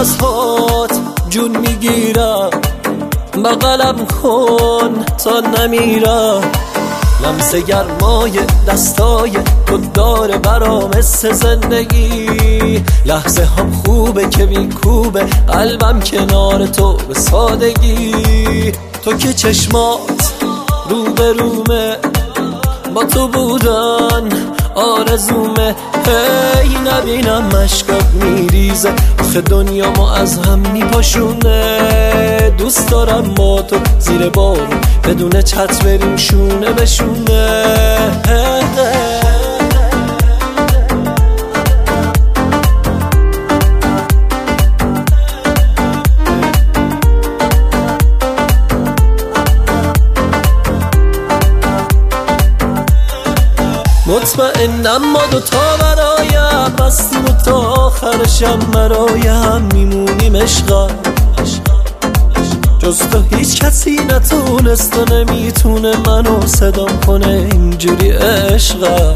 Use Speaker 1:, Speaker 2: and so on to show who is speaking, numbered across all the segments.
Speaker 1: نفس‌هات جون میگیرم، بغلم کن تا نمیرم. لمس گرمای دستای تو داره برام حس زندگی. لحظه هم خوبه که میکوبه قلبم کنار تو به سادگی. تو که چشمات رو به رومه، با تو بودن آرزومه. هی نبینم مشکات میریزه، آخه دنیامو از هم میپاشونه. دوست دارم با تو زیر بارون بدون چت بریم شونه به شونه. مطمئنم ما دوتا برایم بستیم و تا آخرشم برایم میمونیم عشقا. جز تو هیچ کسی نتونست و نمیتونه منو صدام کنه اینجوری عشقا.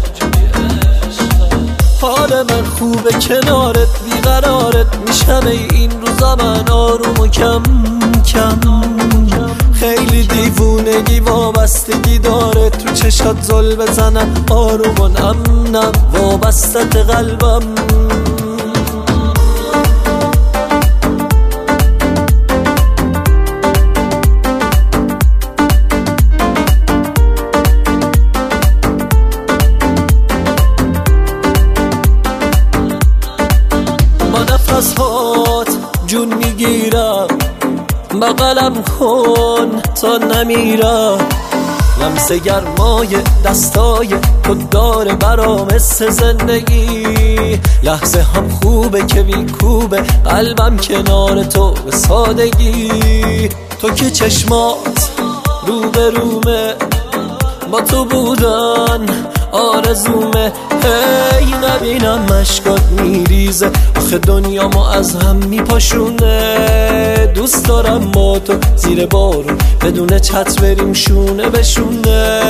Speaker 1: حال من خوبه کنارت بیقرارت میشم این روزا من آروم و کم کم. خیلی دیوونگی وابستگی داره تو چشات زل بزنم آروم و نم وابستت قلبم. با نفس‌هات جون میگیرم، بغلم کن تا نمیرم. لمس گرمای دستای تو داره برام حس زندگی. لحظه هم خوبه که میکوبه قلبم کنار تو به سادگی. تو که چشمات رو به رومه، با تو بودن آرزومه. هی نبینم مشکات میریزه، آخه دنیامو از هم میپاشونه. دوست دارم با تو زیر بارون بدون چت بریم شونه به شونه.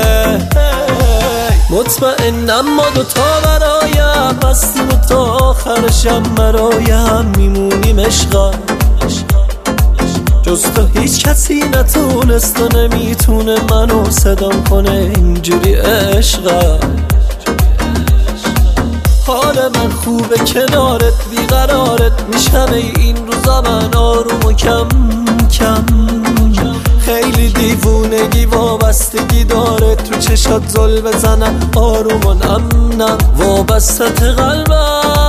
Speaker 1: مطمئنم ما دوتا برایم بستیم و تا آخرشم برایم میمونیم عشقا. جز تو هیچ کسی نتونست و نمیتونه منو صدام کنه اینجوری عشقا. حال من خوبه کنارت بیقرارت میشم این روزا من آروم و کم کم. خیلی دیوونگی وابستگی داره تو چشات زل بزنم آروم و نم وابستت قلبم.